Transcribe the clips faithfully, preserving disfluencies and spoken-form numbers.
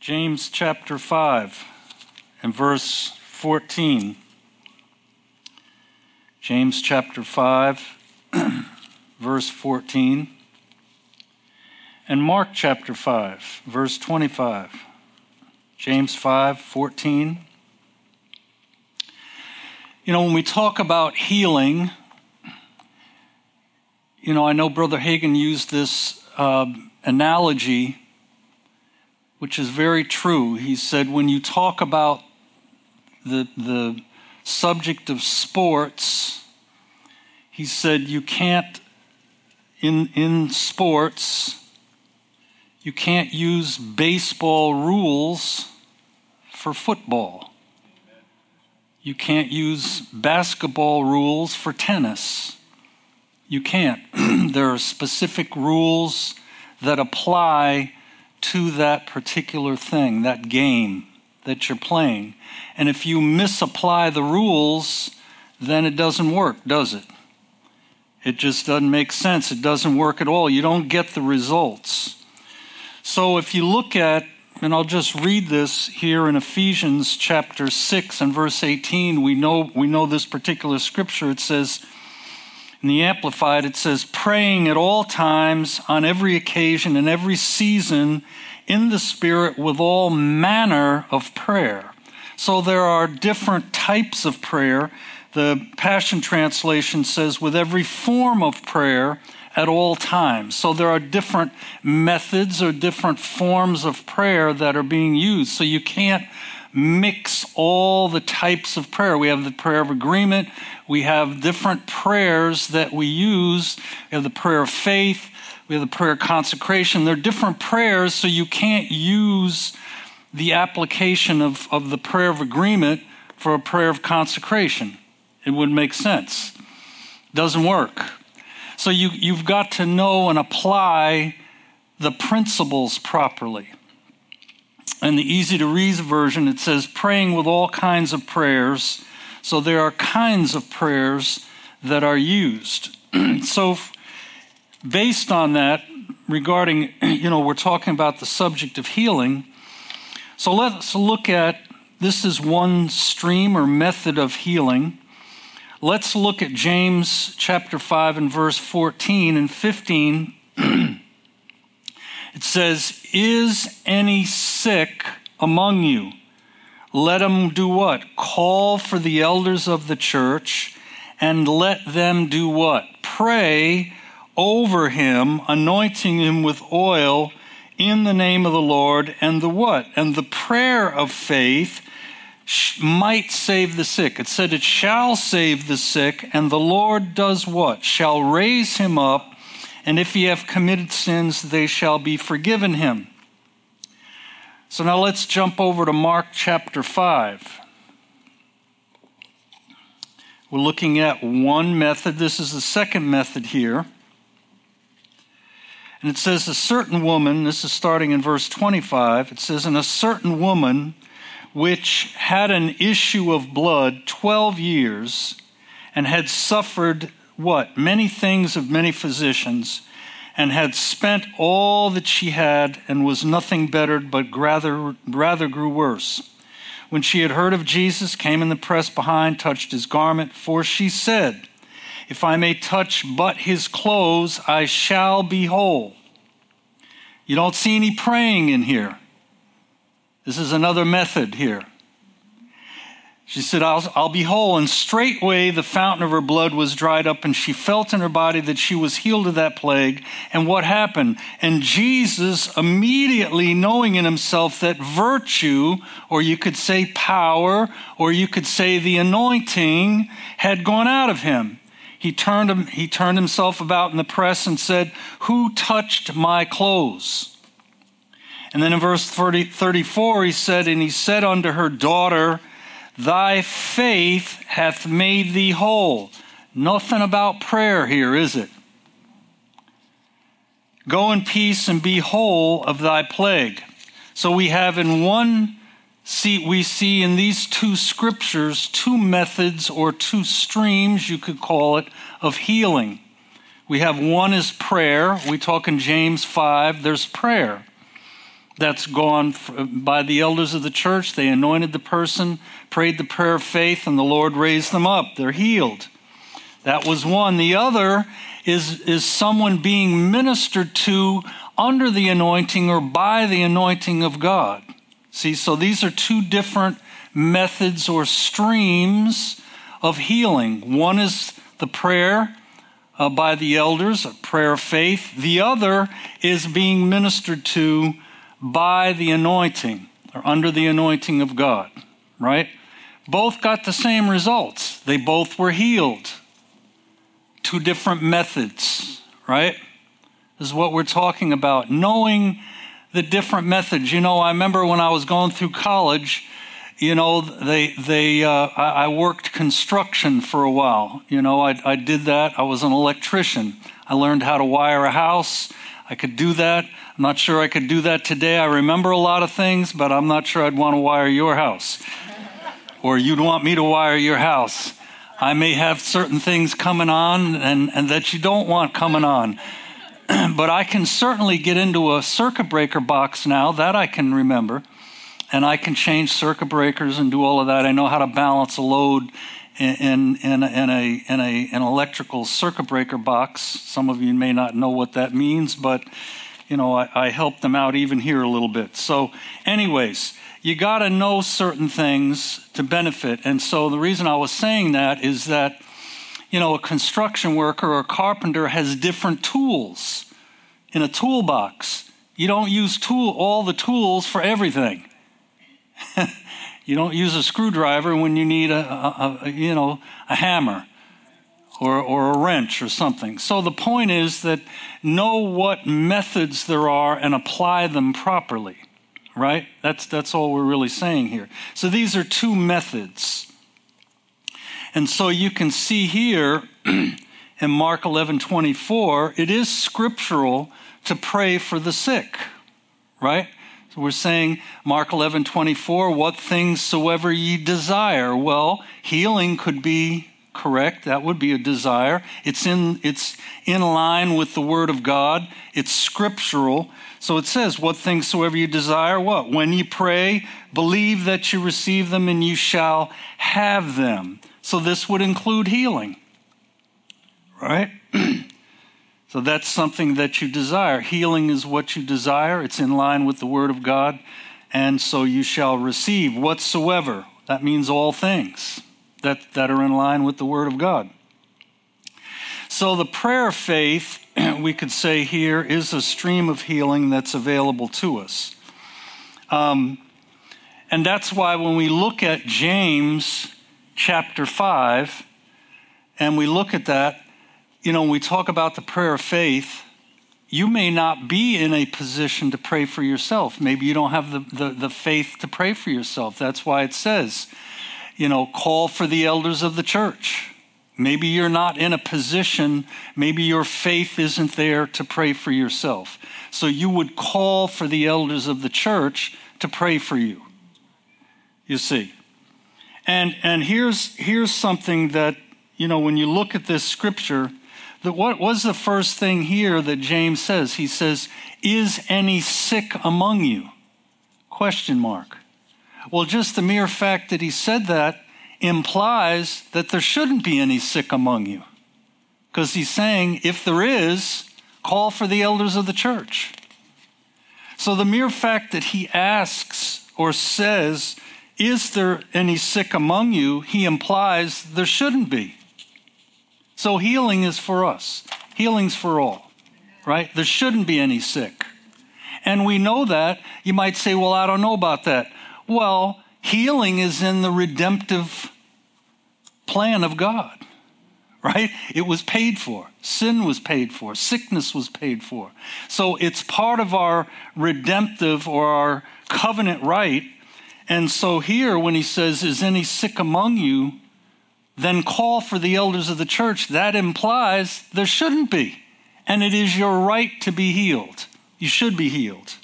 James chapter five and verse fourteen. James chapter five, verse fourteen. And Mark chapter five, verse twenty-five. James five, fourteen. You know, when we talk about healing, you know, I know Brother Hagin used this uh, analogy, which is very true. He said, when you talk about the the subject of sports, he said you can't, in in sports, you can't use baseball rules for football. You can't use basketball rules for tennis. You can't. There are specific rules that apply to that particular thing, that game that you're playing. And if you misapply the rules, then it doesn't work, does it? It just doesn't make sense. It doesn't work at all. You don't get the results. So if you look at, and I'll just read this here in Ephesians chapter six and verse eighteen, we know we know this particular scripture. It says, in the Amplified, it says, praying at all times, on every occasion, in every season, in the Spirit, with all manner of prayer. So there are different types of prayer. The Passion Translation says, with every form of prayer at all times. So there are different methods or different forms of prayer that are being used. So you can't mix all the types of prayer. We have the prayer of agreement. We have different prayers that we use. We have the prayer of faith. We have the prayer of consecration. They're different prayers, so you can't use the application of, of the prayer of agreement for a prayer of consecration. It wouldn't make sense. It doesn't work. So you, you've got to know and apply the principles properly. In the easy-to-read version, it says praying with all kinds of prayers. So there are kinds of prayers that are used. So based on that, regarding, you know, we're talking about the subject of healing. So let's look at, this is one stream or method of healing. Let's look at James chapter five and verse fourteen and fifteen. It says, is any sick among you? Let him do what? Call for the elders of the church and let them do what? Pray over him, anointing him with oil in the name of the Lord, and the what? And the prayer of faith might save the sick. It said it shall save the sick, and the Lord does what? Shall raise him up, and if he have committed sins, they shall be forgiven him. So now let's jump over to Mark chapter five. We're looking at one method. This is the second method here. And it says, a certain woman, this is starting in verse twenty-five, it says, and a certain woman which had an issue of blood twelve years, and had suffered what? Many things of many physicians, and had spent all that she had, and was nothing bettered, but rather, rather grew worse. When she had heard of Jesus, came in the press behind, touched his garment, for she said, if I may touch but his clothes, I shall be whole. You don't see any praying in here. This is another method here. She said, I'll, I'll be whole. And straightway the fountain of her blood was dried up, and she felt in her body that she was healed of that plague. And what happened? And Jesus, immediately knowing in himself that virtue, or you could say power, or you could say the anointing, had gone out of him, He turned, him, he turned himself about in the press and said, who touched my clothes? And then in verse thirty, thirty-four, he said, and he said unto her, daughter, thy faith hath made thee whole. Nothing about prayer here, is it? Go in peace and be whole of thy plague. So we have in one, see, we see in these two scriptures, two methods or two streams, you could call it, of healing. We have one is prayer. We talk in James five, there's prayer. that's gone by the elders of the church. They anointed the person, prayed the prayer of faith, and the Lord raised them up. They're healed. That was one. The other is, is someone being ministered to under the anointing or by the anointing of God. See, so these are two different methods or streams of healing. One is the prayer uh, by the elders, a prayer of faith. The other is being ministered to by the anointing or under the anointing of God, right? Both got the same results. They both were healed. Two different methods, right? This is what we're talking about. Knowing the different methods. You know, I remember when I was going through college, you know, they, they, uh, I, I worked construction for a while. You know, I, I did that. I was an electrician. I learned how to wire a house. I could do that. I'm not sure I could do that today. I remember a lot of things, but I'm not sure I'd want to wire your house. Or you'd want me to wire your house. I may have certain things coming on and, and that you don't want coming on. But I can certainly get into a circuit breaker box now. That I can remember. And I can change circuit breakers and do all of that. I know how to balance a load in, in, in, in, a, in a, an electrical circuit breaker box. Some of you may not know what that means, but you know, I, I help them out even here a little bit. So anyways, you got to know certain things to benefit. And so the reason I was saying that is that, you know, a construction worker or a carpenter has different tools in a toolbox. You don't use tool all the tools for everything. You don't use a screwdriver when you need a, a, a you know, a hammer or, or a wrench or something. So the point is that know what methods there are and apply them properly. Right? That's that's all we're really saying here. So these are two methods. And so you can see here in Mark eleven twenty-four, it is scriptural to pray for the sick. Right? So we're saying Mark eleven twenty-four, what things soever ye desire. Well, healing could be correct. That would be a desire. It's in it's in line with the word of God. It's scriptural. So it says, what things soever you desire, what? When you pray, believe that you receive them and you shall have them. So this would include healing, right? So that's something that you desire. Healing is what you desire. It's in line with the word of God. And so you shall receive whatsoever. That means all things that, that are in line with the word of God. So the prayer of faith, we could say here, is a stream of healing that's available to us. Um, and that's why when we look at James chapter five, and we look at that, you know, when we talk about the prayer of faith, you may not be in a position to pray for yourself. Maybe you don't have the, the, the faith to pray for yourself. That's why it says, you know, call for the elders of the church. Maybe you're not in a position, maybe your faith isn't there to pray for yourself. So you would call for the elders of the church to pray for you. You see. And and here's here's something that, you know, when you look at this scripture, that what was the first thing here that James says? He says, is any sick among you? Question mark. Well, just the mere fact that he said that implies that there shouldn't be any sick among you. Because he's saying, if there is, call for the elders of the church. So the mere fact that he asks or says, is there any sick among you, he implies there shouldn't be. So healing is for us. Healing's for all, right? There shouldn't be any sick. And we know that. You might say, well, I don't know about that. Well, healing is in the redemptive plan of God, right? It was paid for. Sin was paid for. Sickness was paid for. So it's part of our redemptive or our covenant right. And so here when he says, is any sick among you, then call for the elders of the church, that implies there shouldn't be. And it is your right to be healed. You should be healed.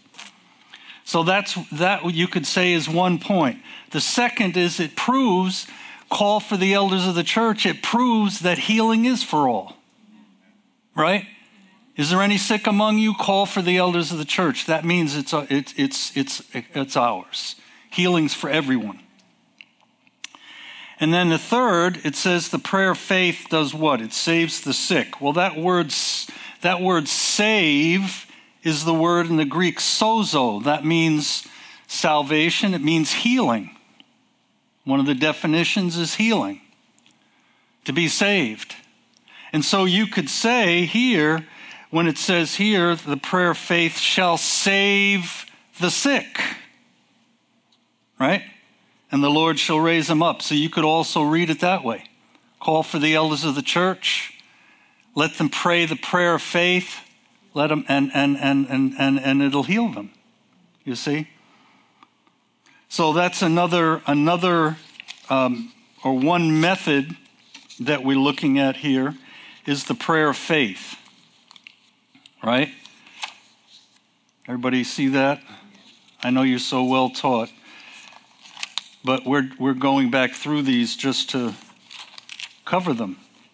So that's that you could say is one point. The second is it proves, call for the elders of the church, it proves that healing is for all. Right? Is there any sick among you? Call for the elders of the church. That means it's, a, it's, it's, it's, it's ours. Healing's for everyone. And then the third, it says the prayer of faith does what? It saves the sick. Well, that word, that word save is the word in the Greek sozo. That means salvation. It means healing. One of the definitions is healing, to be saved. And so you could say here, when it says here, the prayer of faith shall save the sick, right? And the Lord shall raise them up. So you could also read it that way. Call for the elders of the church. Let them pray the prayer of faith. Let them, and, and, and, and, and, and it'll heal them. You see? So that's another, another um, or one method that we're looking at here is the prayer of faith. Right? Everybody see that? I know you're so well taught. But we're we're going back through these just to cover them.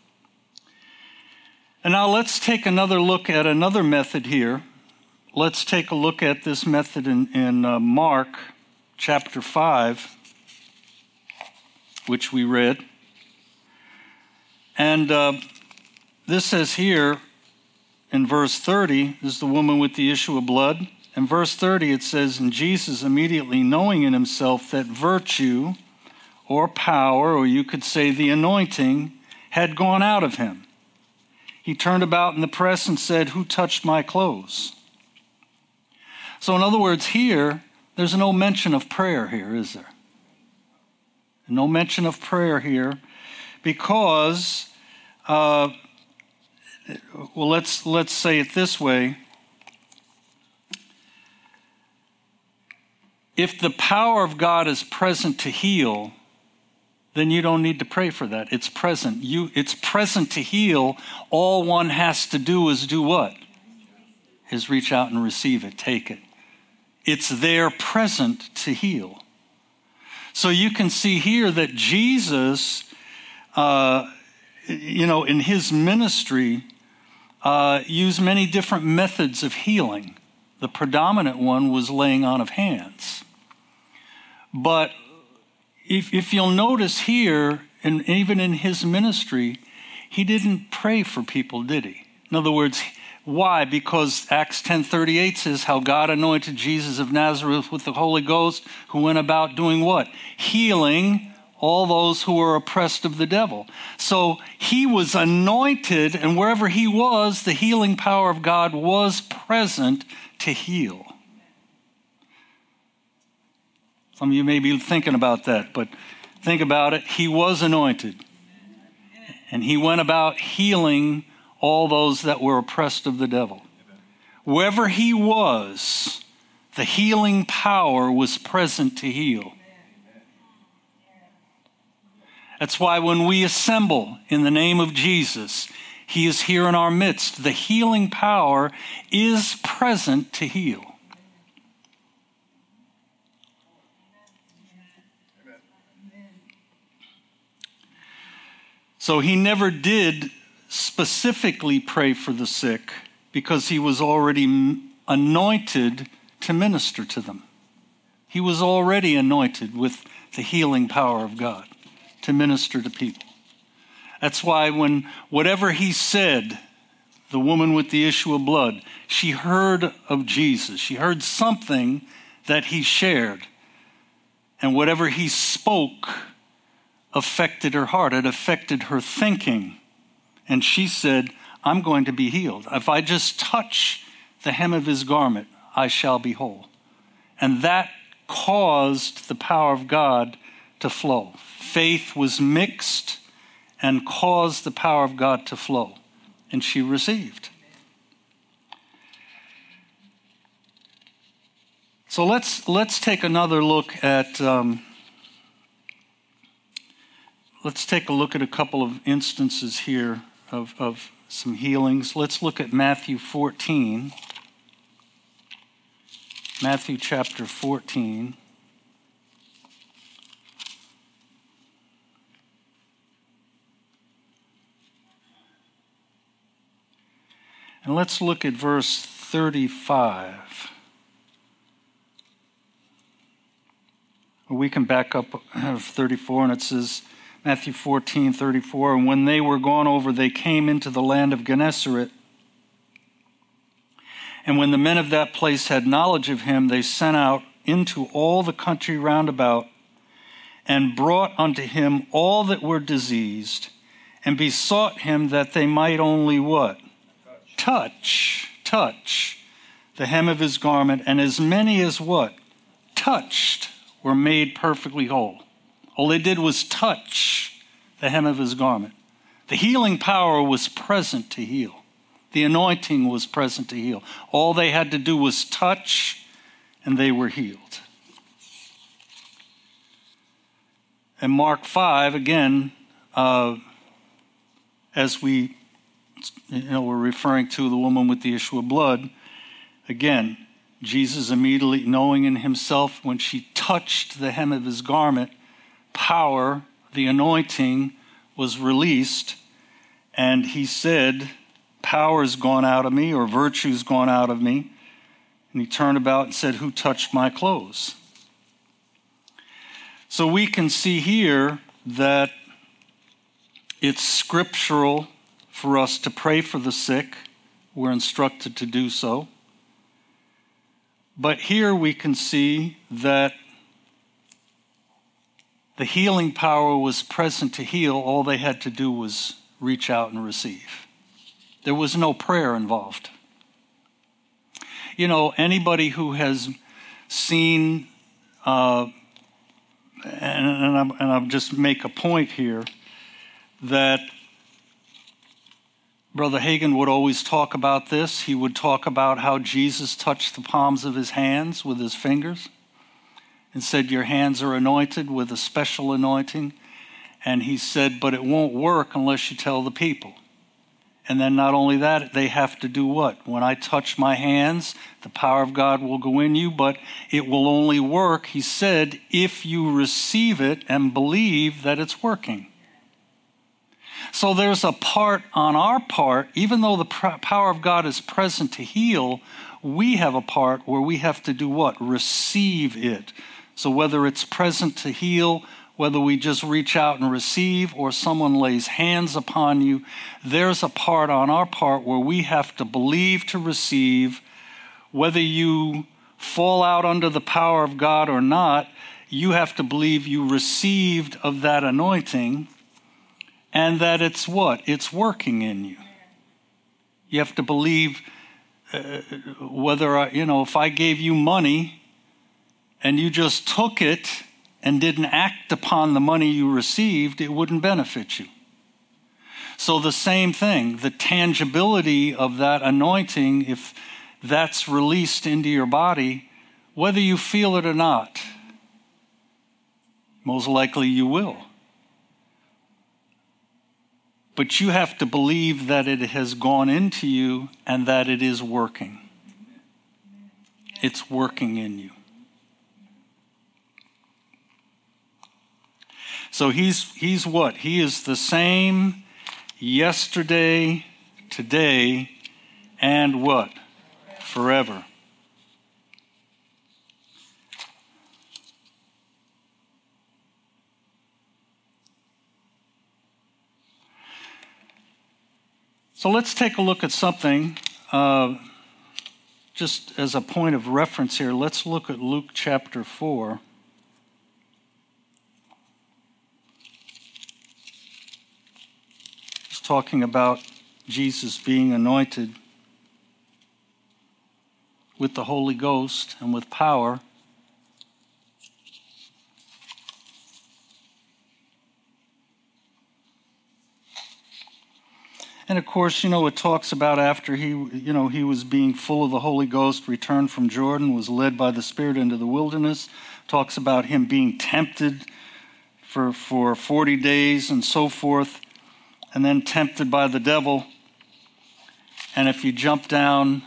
And now let's take another look at another method here. Let's take a look at this method in, in uh, Mark chapter five, which we read. And uh, this says here, in verse thirty, is the woman with the issue of blood. In verse thirty, it says, and Jesus, immediately knowing in himself that virtue or power, or you could say the anointing, had gone out of him, he turned about in the press and said, who touched my clothes? So in other words, here, there's no mention of prayer here, is there? No mention of prayer here because... Uh, Well, let's let's say it this way. If the power of God is present to heal, then you don't need to pray for that. It's present. You, it's present to heal. All one has to do is do what? Is reach out and receive it, take it. It's there present to heal. So you can see here that Jesus, uh, you know, in his ministry, Uh, use many different methods of healing. The predominant one was laying on of hands. But if, if you'll notice here, and even in his ministry, he didn't pray for people, did he? In other words, why? Because Acts ten thirty-eight says how God anointed Jesus of Nazareth with the Holy Ghost, who went about doing what? Healing all those who were oppressed of the devil. So he was anointed, and wherever he was, the healing power of God was present to heal. Some of you may be thinking about that, but think about it. He was anointed, and he went about healing all those that were oppressed of the devil. Wherever he was, the healing power was present to heal. That's why when we assemble in the name of Jesus, he is here in our midst. The healing power is present to heal. So he never did specifically pray for the sick because he was already anointed to minister to them. He was already anointed with the healing power of God to minister to people. That's why when whatever he said, the woman with the issue of blood, she heard of Jesus. She heard something that he shared. And whatever he spoke affected her heart. It affected her thinking. And she said, I'm going to be healed. If I just touch the hem of his garment, I shall be whole. And that caused the power of God to flow. Faith was mixed and caused the power of God to flow. And she received. So let's let's take another look at um, let's take a look at a couple of instances here of, of some healings. Let's look at Matthew fourteen. Matthew chapter fourteen. And let's look at verse thirty-five. Or we can back up thirty-four, and it says, Matthew fourteen, thirty-four, and when they were gone over, they came into the land of Gennesaret. And when the men of that place had knowledge of him, they sent out into all the country round about, and brought unto him all that were diseased, and besought him that they might only what? Touch, touch the hem of his garment, and as many as what? Touched were made perfectly whole. All they did was touch the hem of his garment. The healing power was present to heal. The anointing was present to heal. All they had to do was touch, and they were healed. And Mark five, again, uh, as we you know, we're referring to the woman with the issue of blood, again, Jesus immediately knowing in himself when she touched the hem of his garment, power, the anointing was released, and he said, power's gone out of me, or virtue's gone out of me. And he turned about and said, who touched my clothes? So we can see here that it's scriptural for us to pray for the sick. We're instructed to do so. But here we can see that the healing power was present to heal. All they had to do was reach out and receive. There was no prayer involved. You know, anybody who has seen, uh, and, and, I'm, and I'll just make a point here, that Brother Hagin would always talk about this. He would talk about how Jesus touched the palms of his hands with his fingers and said, your hands are anointed with a special anointing. And he said, but it won't work unless you tell the people. And then not only that, they have to do what? When I touch my hands, the power of God will go in you, but it will only work, he said, if you receive it and believe that it's working. So there's a part on our part, even though the power of God is present to heal, we have a part where we have to do what? Receive it. So whether it's present to heal, whether we just reach out and receive, or someone lays hands upon you, there's a part on our part where we have to believe to receive. Whether you fall out under the power of God or not, you have to believe you received of that anointing, and that it's what? It's working in you. You have to believe uh, whether, I, you know, if I gave you money and you just took it and didn't act upon the money you received, it wouldn't benefit you. So the same thing, the tangibility of that anointing, if that's released into your body, whether you feel it or not, most likely you will. But you have to believe that it has gone into you and that it is working. It's working in you. So he's he's what? He is the same yesterday, today, and what? Forever. So let's take a look at something, uh, just as a point of reference here. Let's look at Luke chapter four. It's talking about Jesus being anointed with the Holy Ghost and with power. And of course, you know, it talks about after he, you know, he was being full of the Holy Ghost, returned from Jordan, was led by the Spirit into the wilderness. Talks about him being tempted for, for forty days and so forth, and then tempted by the devil. And if you jump down,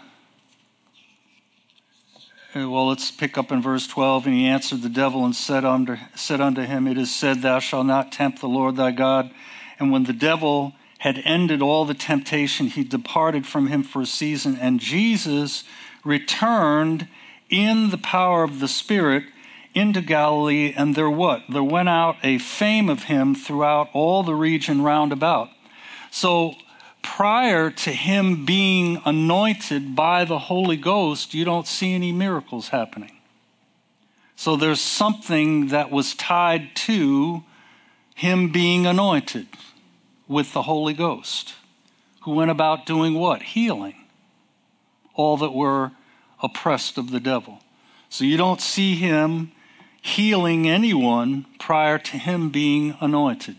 well, let's pick up in verse twelve. And he answered the devil and said unto, said unto him, it is said, thou shalt not tempt the Lord thy God. And when the devil had ended all the temptation. He departed from him for a season, and Jesus returned in the power of the Spirit into Galilee, and there what? There went out a fame of him throughout all the region round about. So prior to him being anointed by the Holy Ghost, you don't see any miracles happening. So there's something that was tied to him being anointed with the Holy Ghost, who went about doing what? Healing all that were oppressed of the devil. So you don't see him healing anyone prior to him being anointed.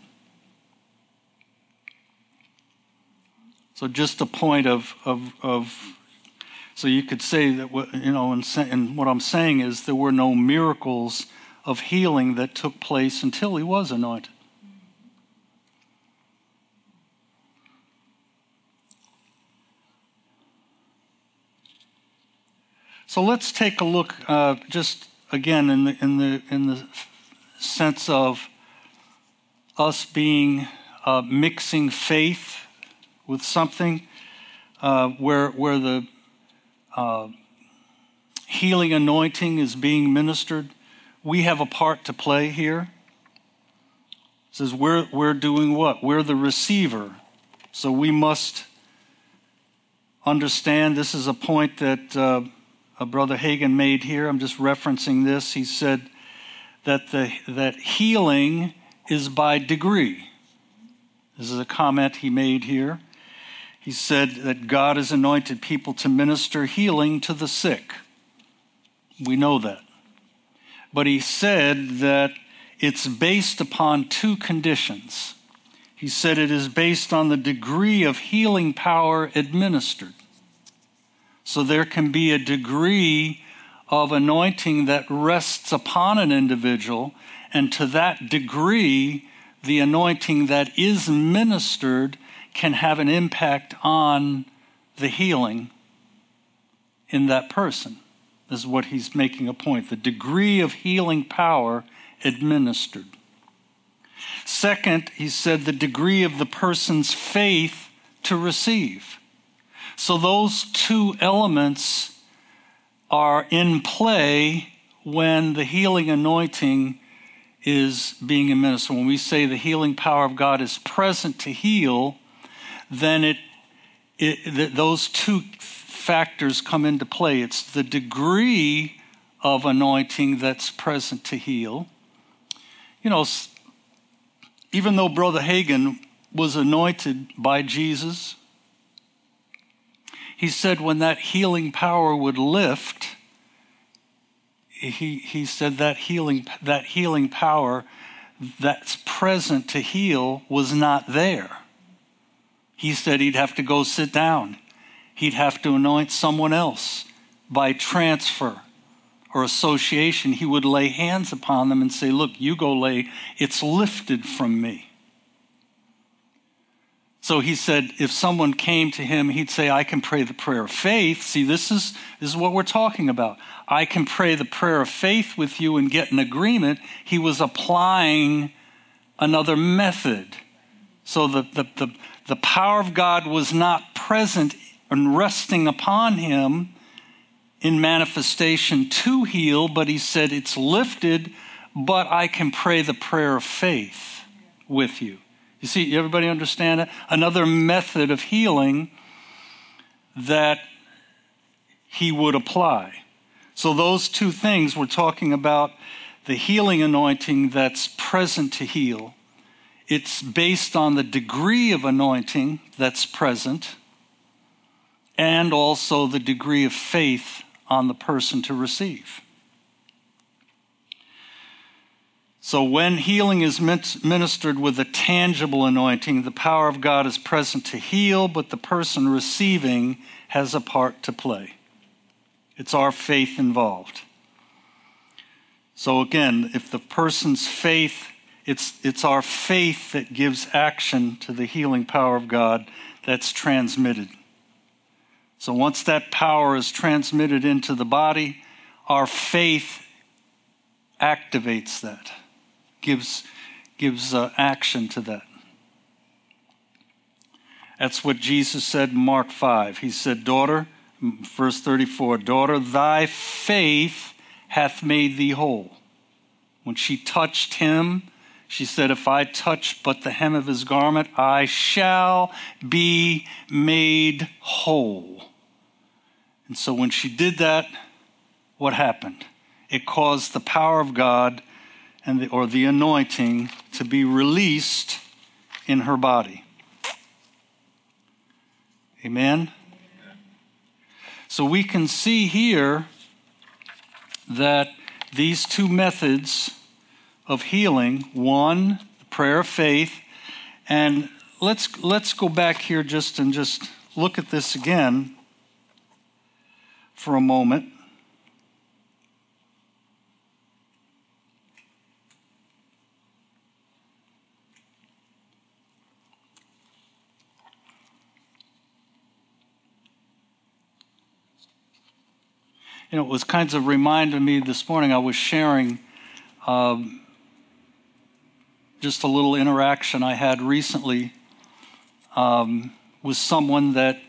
So just a point of, of, of so you could say that, you know, and, and what I'm saying is there were no miracles of healing that took place until he was anointed. So let's take a look, uh, just again in the in the in the sense of us being uh, mixing faith with something, uh, where where the uh, healing anointing is being ministered. We have a part to play here. It says we're we're doing what? We're the receiver, so we must understand. This is a point that. Uh, Uh, Brother Hagin made here. I'm just referencing this. He said that the that healing is by degree. This is a comment he made here. He said that God has anointed people to minister healing to the sick. We know that. But he said that it's based upon two conditions. He said it is based on the degree of healing power administered. So there can be a degree of anointing that rests upon an individual, and to that degree, the anointing that is ministered can have an impact on the healing in that person. This is what he's making a point. The degree of healing power administered. Second, he said the degree of the person's faith to receive. So those two elements are in play when the healing anointing is being administered. When we say the healing power of God is present to heal, then it, it th- those two factors come into play. It's the degree of anointing that's present to heal. You know, even though Brother Hagin was anointed by Jesus, he said when that healing power would lift, he, he said that healing, that healing power that's present to heal was not there. He said he'd have to go sit down. He'd have to anoint someone else by transfer or association. He would lay hands upon them and say, look, you go lay, it's lifted from me. So he said if someone came to him, he'd say, I can pray the prayer of faith. See, this is, this is what we're talking about. I can pray the prayer of faith with you and get an agreement. He was applying another method. So the, the, the, the power of God was not present and resting upon him in manifestation to heal, but he said it's lifted, but I can pray the prayer of faith with you. You see, everybody understand that? Another method of healing that he would apply. So those two things, we're talking about the healing anointing that's present to heal. It's based on the degree of anointing that's present and also the degree of faith on the person to receive. So when healing is ministered with a tangible anointing, the power of God is present to heal, but the person receiving has a part to play. It's our faith involved. So again, if the person's faith, it's, it's our faith that gives action to the healing power of God that's transmitted. So once that power is transmitted into the body, our faith activates that. Gives, gives uh, action to that. That's what Jesus said in Mark five. He said, daughter, verse thirty-four, daughter, thy faith hath made thee whole. When she touched him, she said, if I touch but the hem of his garment, I shall be made whole. And so when she did that, what happened? It caused the power of God and the, or the anointing to be released in her body. Amen? So we can see here that these two methods of healing, one, the prayer of faith, and let's let's go back here just and just look at this again for a moment. You know, it was kind of reminding me this morning, I was sharing um, just a little interaction I had recently um, with someone that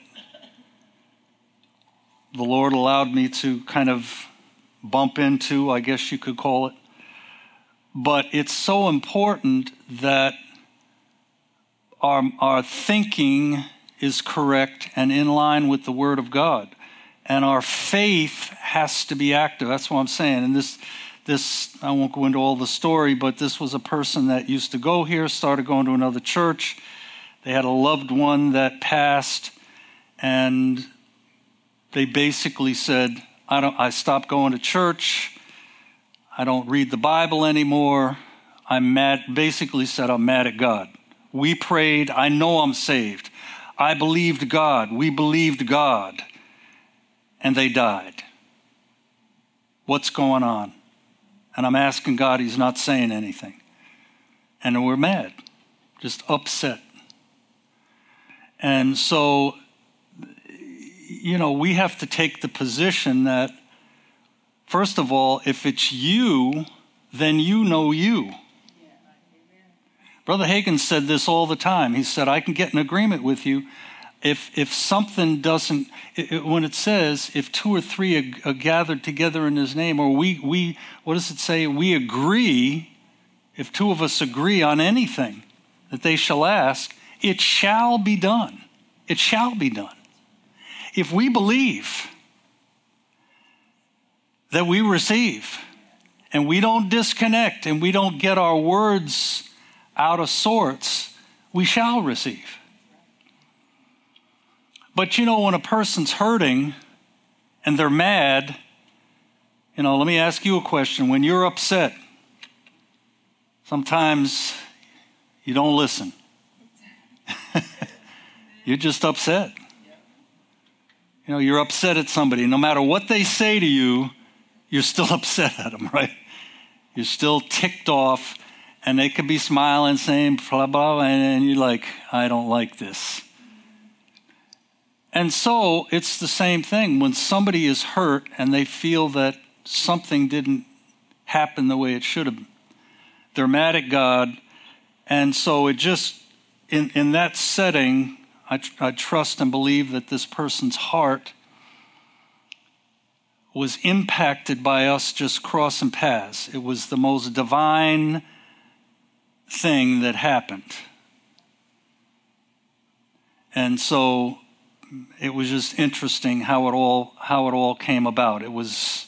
the Lord allowed me to kind of bump into, I guess you could call it. But it's so important that our, our thinking is correct and in line with the Word of God. And our faith has to be active. That's what I'm saying. And this, this I won't go into all the story, but this was a person that used to go here, started going to another church. They had a loved one that passed, and they basically said, I don't. I stopped going to church. I don't read the Bible anymore. I'm mad. Basically said, I'm mad at God. We prayed. I know I'm saved. I believed God. We believed God. And they died. What's going on? And I'm asking God, he's not saying anything. And we're mad, just upset. And so, you know, we have to take the position that, first of all, if it's you, then you know you. Brother Hagin said this all the time. He said, I can get in agreement with you. If if something doesn't, it, when it says, if two or three are, are gathered together in his name, or we, we, what does it say? We agree, if two of us agree on anything that they shall ask, it shall be done. It shall be done. If we believe that we receive, and we don't disconnect, and we don't get our words out of sorts, we shall receive. But you know, when a person's hurting and they're mad, you know, let me ask you a question. When you're upset, sometimes you don't listen. You're just upset. You know, you're upset at somebody. No matter what they say to you, you're still upset at them, right? You're still ticked off, and they could be smiling, saying blah, blah, and you're like, I don't like this. And so it's the same thing. When somebody is hurt and they feel that something didn't happen the way it should have, they're mad at God. And so it just, in, in that setting, I, I trust and believe that this person's heart was impacted by us just crossing paths. It was the most divine thing that happened. And so it was just interesting how it all how it all came about. It was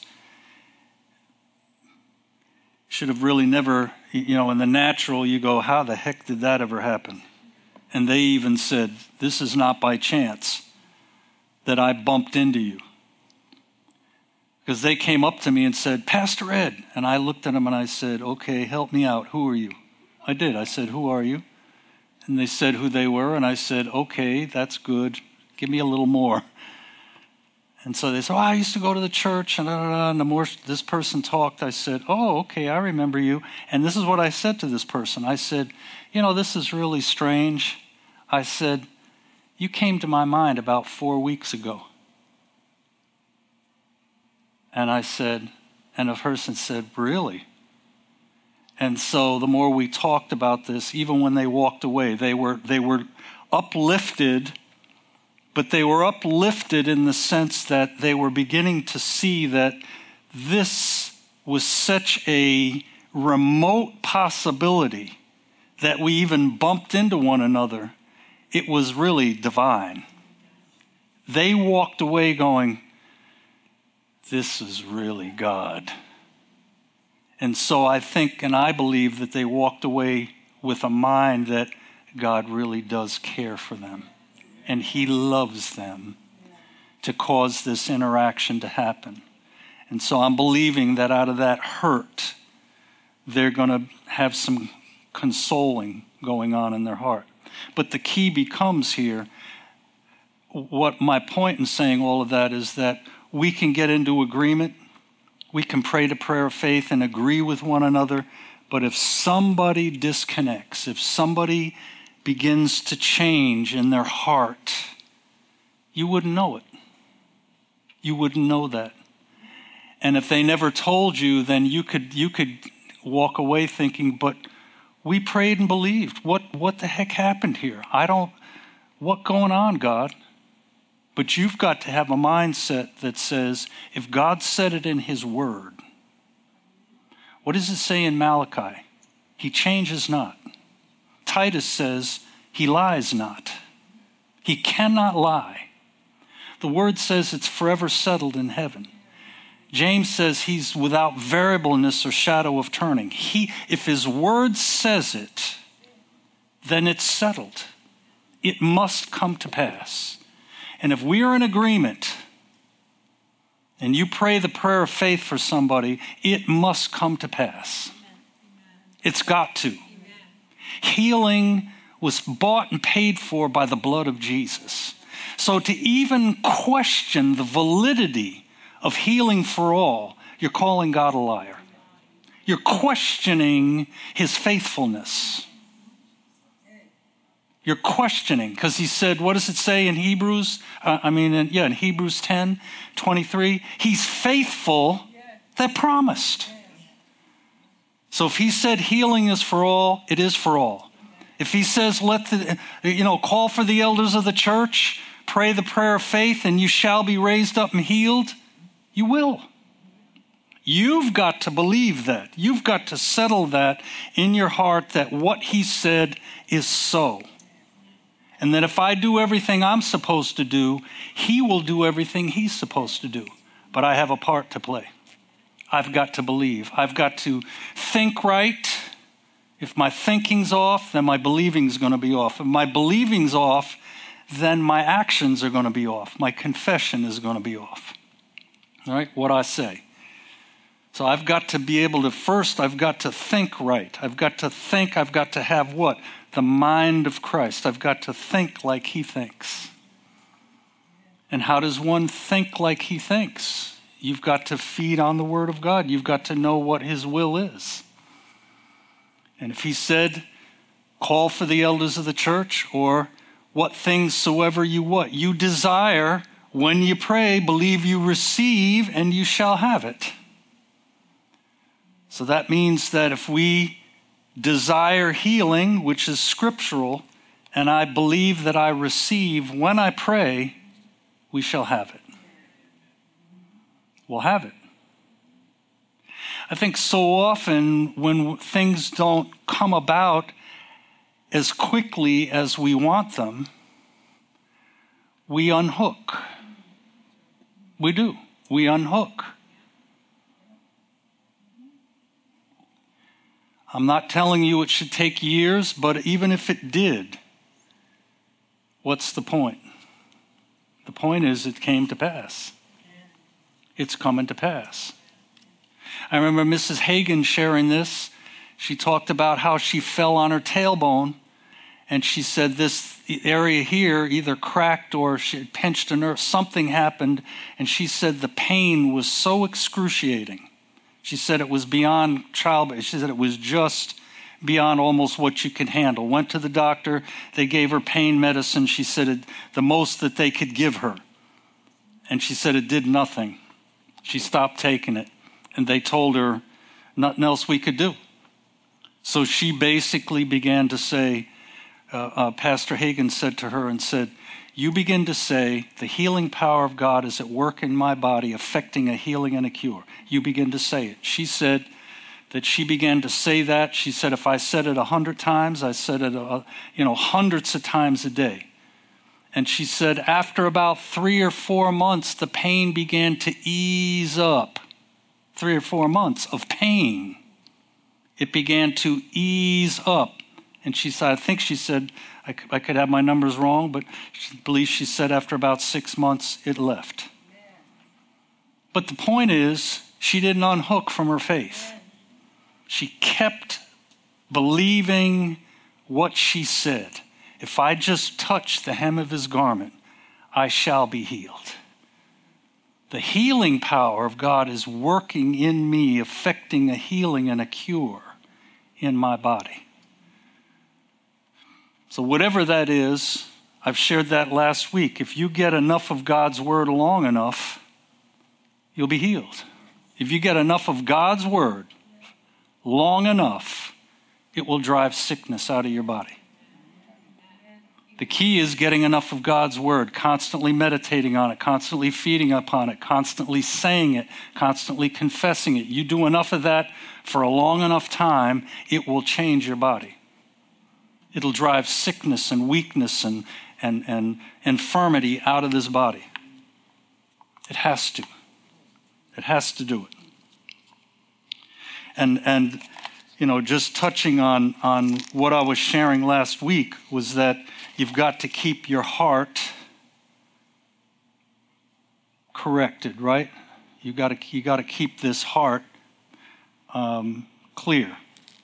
should have really never, you know, in the natural you go, how the heck did that ever happen? And they even said, this is not by chance that I bumped into you. Because they came up to me and said, Pastor Ed. And I looked at them and I said, okay, help me out. Who are you? I did. I said, who are you? And they said who they were. And I said, okay, that's good. Give me a little more. And so they said, oh, I used to go to the church. And, da, da, da. And the more this person talked, I said, oh, okay, I remember you. And this is what I said to this person. I said, you know, this is really strange. I said, you came to my mind about four weeks ago. And I said, and a person said, really? And so the more we talked about this, even when they walked away, they were they were uplifted, but they were uplifted in the sense that they were beginning to see that this was such a remote possibility that we even bumped into one another. It was really divine. They walked away going, this is really God. And so I think and I believe that they walked away with a mind that God really does care for them. And he loves them to cause this interaction to happen. And so I'm believing that out of that hurt, they're going to have some consoling going on in their heart. But the key becomes here, what my point in saying all of that is that we can get into agreement. We can pray the prayer of faith and agree with one another. But if somebody disconnects, if somebody begins to change in their heart, you wouldn't know it. You wouldn't know that. And if they never told you, then you could you could walk away thinking, but we prayed and believed. What what the heck happened here? I don't, what going on, God? But you've got to have a mindset that says, if God said it in his word, what does it say in Malachi? He changes not. Titus says, he lies not. He cannot lie. The word says it's forever settled in heaven. James says he's without variableness or shadow of turning. He, if his word says it, then it's settled. It must come to pass. And if we are in agreement and you pray the prayer of faith for somebody, it must come to pass. It's got to. Healing was bought and paid for by the blood of Jesus. So to even question the validity of healing for all, you're calling God a liar. You're questioning his faithfulness. You're questioning, because he said, what does it say in Hebrews? Uh, I mean, in, yeah, in Hebrews ten twenty-three, he's faithful that promised. So if he said healing is for all, it is for all. If he says, let the, you know, call for the elders of the church, pray the prayer of faith, and you shall be raised up and healed, you will. You've got to believe that. You've got to settle that in your heart that what he said is so. And that if I do everything I'm supposed to do, he will do everything he's supposed to do. But I have a part to play. I've got to believe. I've got to think right. If my thinking's off, then my believing's going to be off. If my believing's off, then my actions are going to be off. My confession is going to be off. All right, what I say. So I've got to be able to, first, I've got to think right. I've got to think, I've got to have what? The mind of Christ. I've got to think like he thinks. And how does one think like he thinks? You've got to feed on the word of God. You've got to know what his will is. And if he said, call for the elders of the church, or what things soever you what? You desire, when you pray, believe you receive, and you shall have it. So that means that if we desire healing, which is scriptural, and I believe that I receive when I pray, we shall have it. We'll have it. I think so often when things don't come about as quickly as we want them, we unhook. We do. We unhook. I'm not telling you it should take years, but even if it did, what's the point? The point is it came to pass. It's coming to pass. I remember Missus Hagan sharing this. She talked about how she fell on her tailbone, and she said this area here either cracked or she had pinched a nerve. Something happened, and she said the pain was so excruciating. She said it was beyond childbearing. She said it was just beyond almost what you could handle. Went to the doctor. They gave her pain medicine. She said it, the most that they could give her. And she said it did nothing. She stopped taking it. And they told her nothing else we could do. So she basically began to say, uh, uh, Pastor Hagen said to her and said, "You begin to say, the healing power of God is at work in my body, affecting a healing and a cure." You begin to say it. She said that she began to say that. She said, if I said it a hundred times, I said it, uh, you know, hundreds of times a day. And she said, after about three or four months, the pain began to ease up. Three or four months of pain. It began to ease up. And she said, I think she said, I, I could have my numbers wrong, but she believes she said after about six months, it left. Amen. But the point is, she didn't unhook from her faith. Amen. She kept believing what she said. If I just touch the hem of his garment, I shall be healed. The healing power of God is working in me, affecting a healing and a cure in my body. So whatever that is, I've shared that last week. If you get enough of God's word long enough, you'll be healed. If you get enough of God's word long enough, it will drive sickness out of your body. The key is getting enough of God's word, constantly meditating on it, constantly feeding upon it, constantly saying it, constantly confessing it. You do enough of that for a long enough time, it will change your body. It'll drive sickness and weakness and, and, and infirmity out of this body. It has to. It has to do it. And, and you know, just touching on, on what I was sharing last week was that you've got to keep your heart corrected, right? You got to you got to keep this heart um, clear.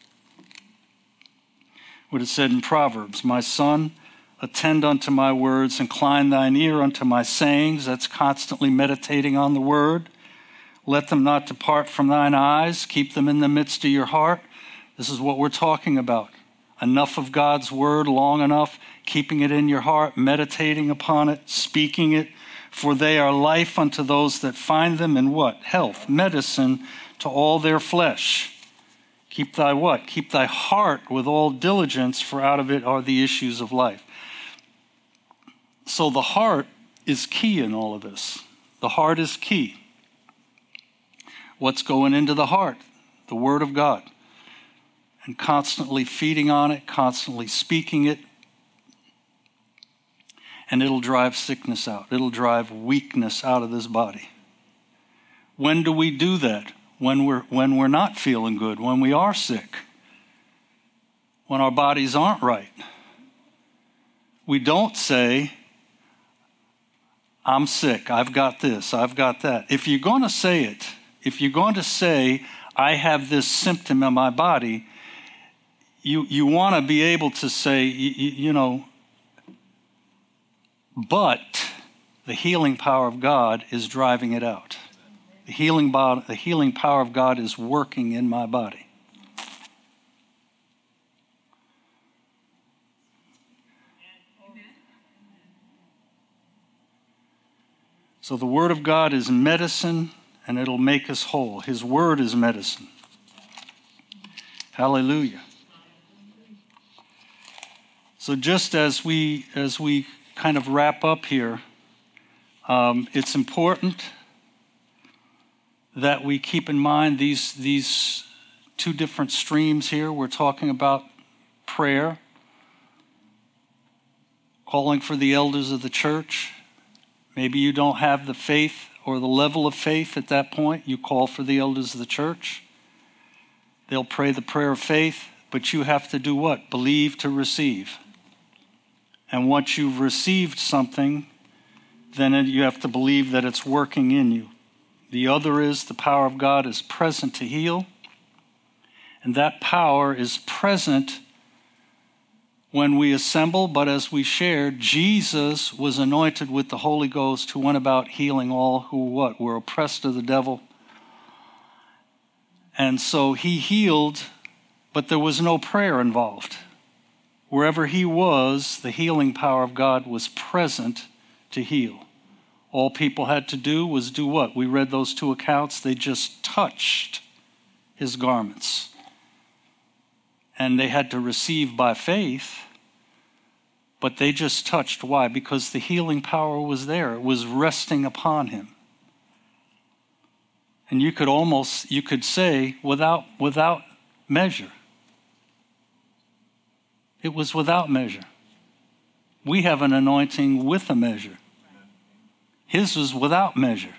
What it said in Proverbs, "My son, attend unto my words, incline thine ear unto my sayings." That's constantly meditating on the word. "Let them not depart from thine eyes. Keep them in the midst of your heart." This is what we're talking about. Enough of God's word long enough, keeping it in your heart, meditating upon it, speaking it. "For they are life unto those that find them," and what? Health, medicine to all their flesh. Keep thy what? Keep thy heart with all diligence, for out of it are the issues of life. So the heart is key in all of this. The heart is key. What's going into the heart? The word of God. And constantly feeding on it, constantly speaking it. And it'll drive sickness out. It'll drive weakness out of this body. When do we do that? When we're, when we're not feeling good, when we are sick, when our bodies aren't right. We don't say, "I'm sick, I've got this, I've got that." If you're going to say it, if you're going to say, "I have this symptom in my body," you, you want to be able to say, you, you know, but the healing power of God is driving it out. The healing, body, the healing power of God is working in my body. So the word of God is medicine, and it'll make us whole. His word is medicine. Hallelujah. So just as we as we kind of wrap up here, um, it's important that we keep in mind these these two different streams here. We're talking about prayer, calling for the elders of the church. Maybe you don't have the faith or the level of faith at that point. You call for the elders of the church. They'll pray the prayer of faith, but you have to do what? Believe to receive. And once you've received something, then you have to believe that it's working in you. The other is the power of God is present to heal. And that power is present when we assemble. But as we shared, Jesus was anointed with the Holy Ghost, who went about healing all who what? Were oppressed of the devil. And so he healed, but there was no prayer involved. Wherever he was, the healing power of God was present to heal. All people had to do was do what? We read those two accounts. They just touched his garments. And they had to receive by faith. But they just touched. Why? Because the healing power was there. It was resting upon him. And you could almost, you could say, without, without measure. It was without measure. We have an anointing with a measure. His was without measure.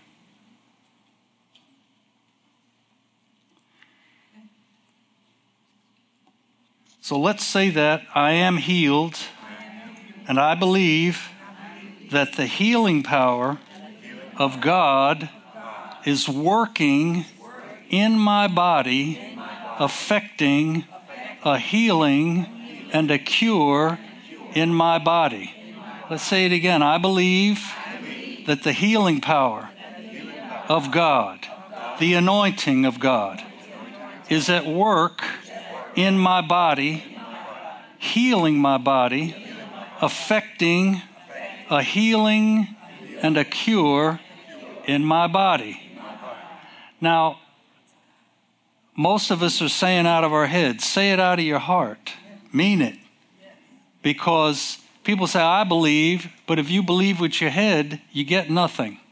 So let's say that I am healed, and I believe that the healing power of God is working in my body, affecting a healing and a cure in my body. Let's say it again. I believe that the healing power of God, the anointing of God, is at work in my body, healing my body, affecting a healing and a cure in my body. Now, most of us are saying out of our heads, say it out of your heart, mean it. Because people say, I believe, but if you believe with your head, you get nothing.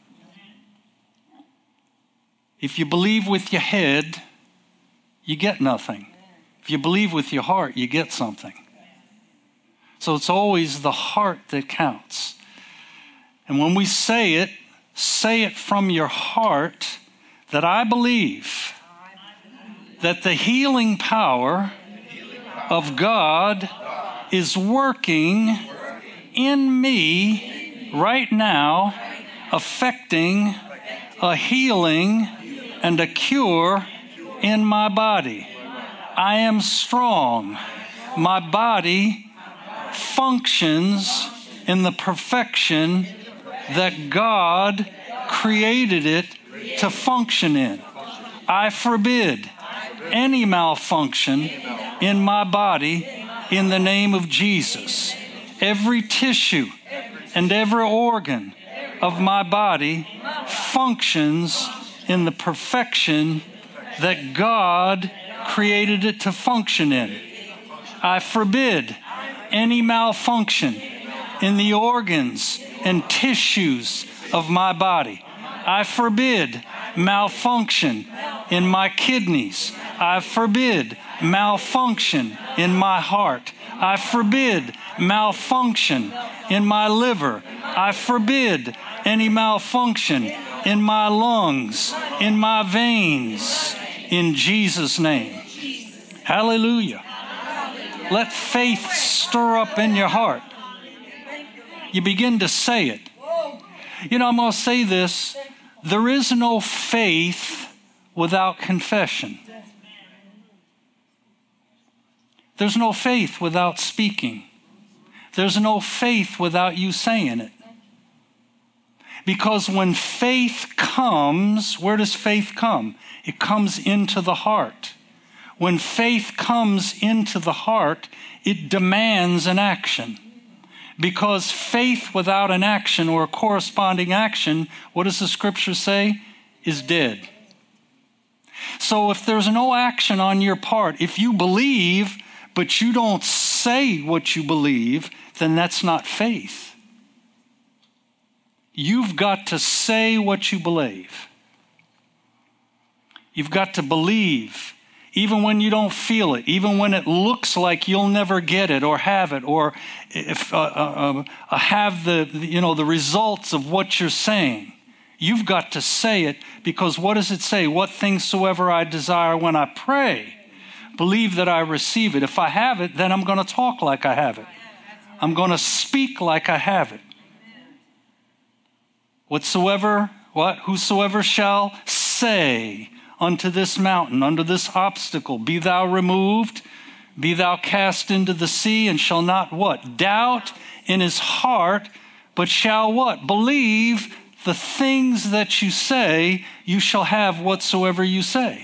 If you believe with your head, you get nothing. If you believe with your heart, you get something. So it's always the heart that counts. And when we say it, say it from your heart that I believe that the healing power of God is working in me right now, affecting a healing and a cure in my body. I am strong. My body functions in the perfection that God created it to function in. I forbid any malfunction in my body in the name of Jesus. Every tissue and every organ of my body functions in the perfection that God created it to function in. I forbid any malfunction in the organs and tissues of my body. I forbid malfunction in my kidneys. I forbid malfunction in my heart. I forbid malfunction in my liver. I forbid any malfunction in my lungs, in my veins, in Jesus' name. Hallelujah. Let faith stir up in your heart. You begin to say it. You know, I'm going to say this. There is no faith without confession. There's no faith without speaking. There's no faith without you saying it. Because when faith comes, where does faith come? It comes into the heart. When faith comes into the heart, it demands an action. Because faith without an action or a corresponding action, what does the scripture say? Is dead. So if there's no action on your part, if you believe, but you don't say what you believe, then that's not faith. You've got to say what you believe. You've got to believe, even when you don't feel it, even when it looks like you'll never get it or have it, or if, uh, uh, uh, have the, you know, the results of what you're saying. You've got to say it, because what does it say? What things soever I desire when I pray, believe that I receive it. If I have it, then I'm going to talk like I have it. I'm going to speak like I have it. Whatsoever, what? Whosoever shall say unto this mountain, unto this obstacle, be thou removed, be thou cast into the sea, and shall not what? Doubt in his heart, but shall what? Believe the things that you say, you shall have whatsoever you say.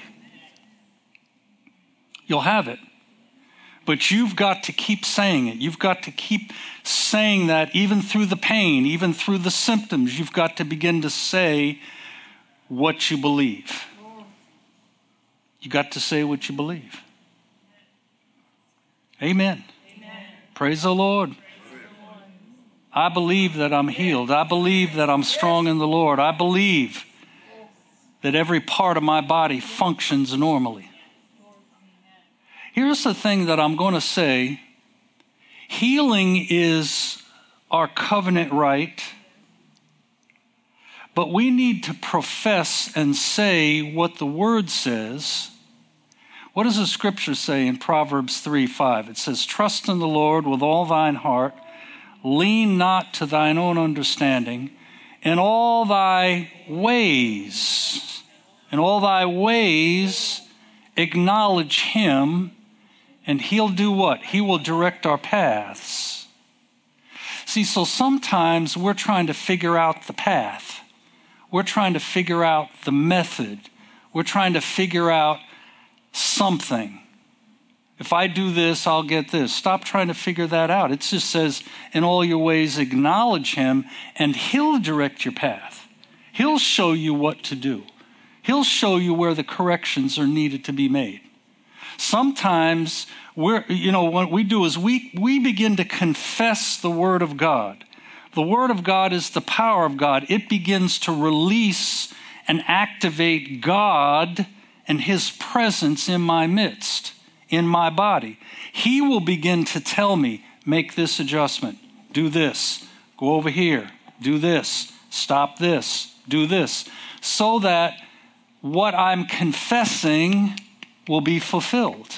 You'll have it. But you've got to keep saying it. You've got to keep saying that even through the pain, even through the symptoms. You've got to begin to say what you believe. You got to say what you believe. Amen. Amen. Praise the Lord. I believe that I'm healed. I believe that I'm strong in the Lord. I believe that every part of my body functions normally. Here's the thing that I'm going to say. Healing is our covenant right, but we need to profess and say what the Word says. What does the Scripture say in Proverbs three five? It says, trust in the Lord with all thine heart, lean not to thine own understanding, in all thy ways, in all thy ways acknowledge him, and he'll do what? He will direct our paths. See, so sometimes we're trying to figure out the path. We're trying to figure out the method. We're trying to figure out something. If I do this, I'll get this. Stop trying to figure that out. It just says, in all your ways, acknowledge him, and he'll direct your path. He'll show you what to do. He'll show you where the corrections are needed to be made. Sometimes we're, you know, what we do is we, we begin to confess the Word of God. The Word of God is the power of God. It begins to release and activate God and his presence in my midst, in my body. He will begin to tell me, make this adjustment, do this, go over here, do this, stop this, do this, so that what I'm confessing will be fulfilled.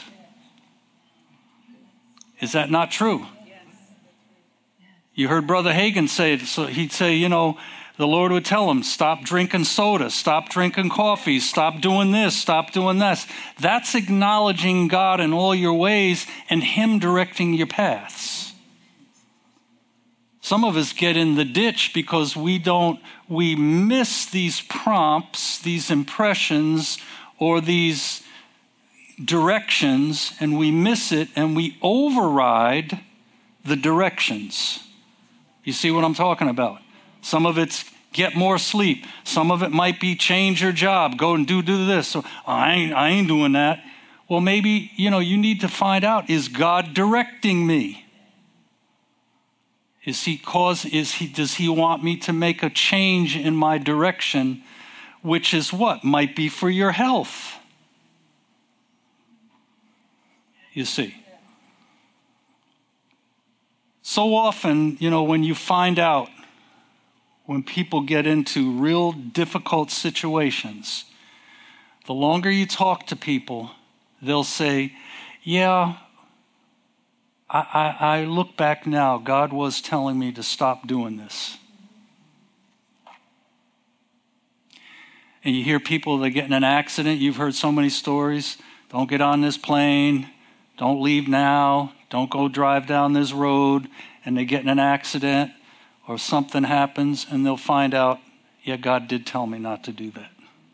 Is that not true? You heard Brother Hagin say it. So he'd say, you know, the Lord would tell him, stop drinking soda, stop drinking coffee, stop doing this, stop doing this. That's acknowledging God in all your ways and him directing your paths. Some of us get in the ditch because we don't, we miss these prompts, these impressions, or these directions, and we miss it and we override the directions. You see what I'm talking about? Some of it's get more sleep. Some of it might be change your job, go and do do this. So I ain't I ain't doing that. Well, maybe, you know, you need to find out, is God directing me? Is he cause is he does he want me to make a change in my direction, which is what might be for your health? You see. So often, you know, when you find out, when people get into real difficult situations, the longer you talk to people, they'll say, yeah, I, I, I look back now, God was telling me to stop doing this. And you hear people that get in an accident. You've heard so many stories. Don't get on this plane. Don't leave now. Don't go drive down this road. And they get in an accident or something happens and they'll find out, yeah, God did tell me not to do that.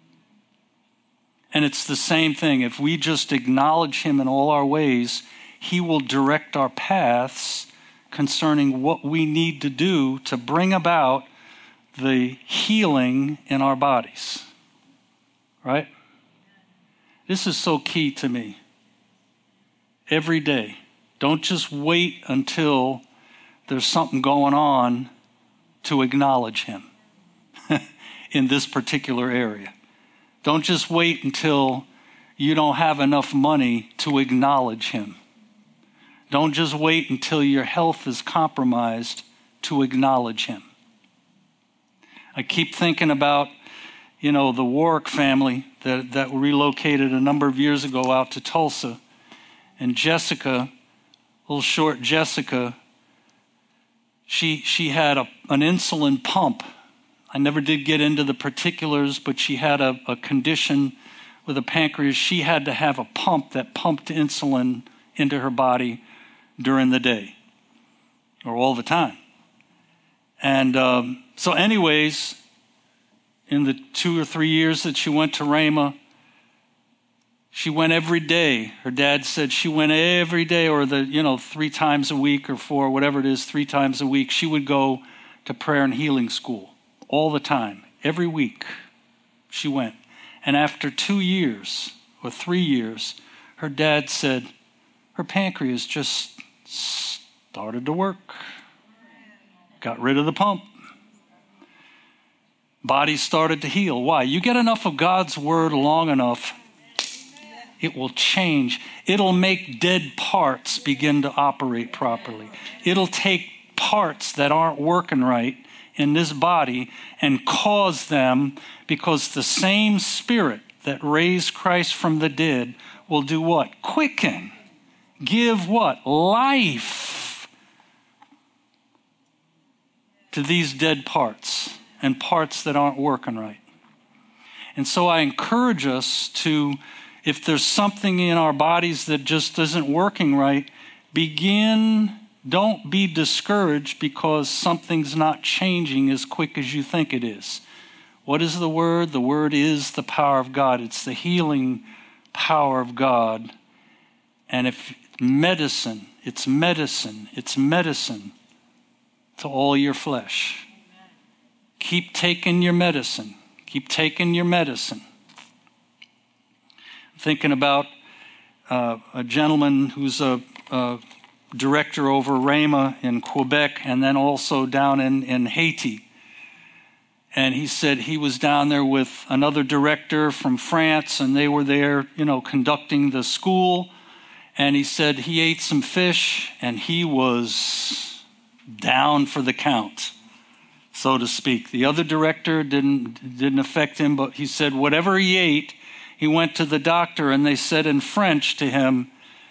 And it's the same thing. If we just acknowledge him in all our ways, he will direct our paths concerning what we need to do to bring about the healing in our bodies. Right? This is so key to me. Every day. Don't just wait until there's something going on to acknowledge him in this particular area. Don't just wait until you don't have enough money to acknowledge him. Don't just wait until your health is compromised to acknowledge him. I keep thinking about, you know, the Warwick family that, that relocated a number of years ago out to Tulsa. And Jessica, little short Jessica, she she had a, an insulin pump. I never did get into the particulars, but she had a, a condition with a pancreas. She had to have a pump that pumped insulin into her body during the day or all the time. And um, so anyways, in the two or three years that she went to Rhema, she went every day. Her dad said she went every day, or the, you know, three times a week or four, whatever it is, three times a week. She would go to prayer and healing school all the time. Every week she went. And after two years or three years, her dad said her pancreas just started to work. got rid of the pump. Body started to heal. Why? You get enough of God's word long enough, it will change. It'll make dead parts begin to operate properly. It'll take parts that aren't working right in this body and cause them, because the same Spirit that raised Christ from the dead will do what? Quicken. Give what? Life to these dead parts and parts that aren't working right. And so I encourage us to, if there's something in our bodies that just isn't working right, begin, don't be discouraged because something's not changing as quick as you think it is. What is the word? The word is the power of God. It's the healing power of God. And if medicine, it's medicine, it's medicine to all your flesh. Keep taking your medicine. Keep taking your medicine. I'm thinking about uh, a gentleman who's a, a director over Rhema in Quebec and then also down in, in Haiti. And he said he was down there with another director from France, and they were there, you know, conducting the school. And he said he ate some fish and he was down for the count, so to speak. The other director didn't didn't affect him, but he said whatever he ate, he went to the doctor and they said in French to him,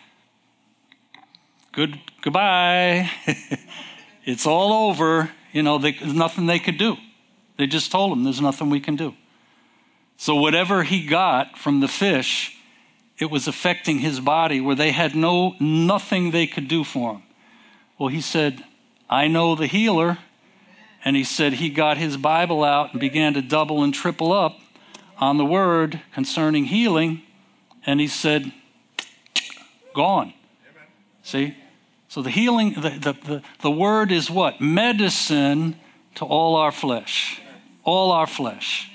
Good goodbye. It's all over. You know, they, there's nothing they could do. They just told him there's nothing we can do. So whatever he got from the fish, it was affecting his body where they had no nothing they could do for him. Well, he said, I know the healer. And he said he got his Bible out and began to double and triple up on the word concerning healing. And he said, gone. Amen. See? So the healing, the, the, the, the word is what? Medicine to all our flesh. All our flesh.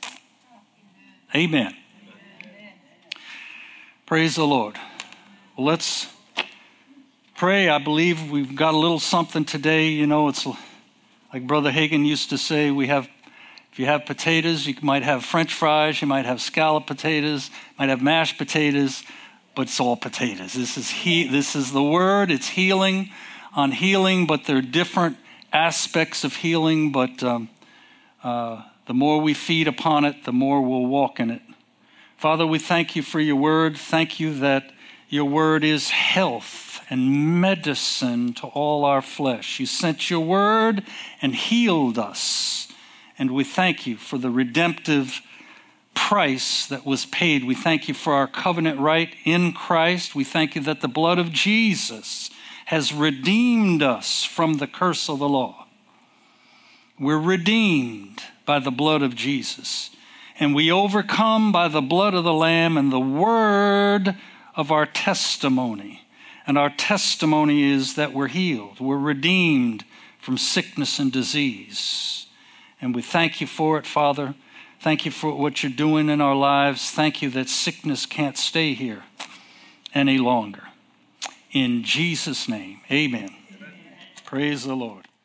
Amen. Amen. Praise the Lord. Well, let's pray. I believe we've got a little something today. You know, it's like Brother Hagin used to say, we have, if you have potatoes, you might have French fries, you might have scalloped potatoes, might have mashed potatoes, but it's all potatoes. This is he, this is the word. It's healing on healing, but there are different aspects of healing, but um, uh, the more we feed upon it, the more we'll walk in it. Father, we thank you for your word. Thank you that your word is health and medicine to all our flesh. You sent your word and healed us. And we thank you for the redemptive price that was paid. We thank you for our covenant right in Christ. We thank you that the blood of Jesus has redeemed us from the curse of the law. We're redeemed by the blood of Jesus. And we overcome by the blood of the Lamb and the word of our testimony. And our testimony is that we're healed. We're redeemed from sickness and disease. And we thank you for it, Father. Thank you for what you're doing in our lives. Thank you that sickness can't stay here any longer. In Jesus' name, amen. Amen. Praise the Lord.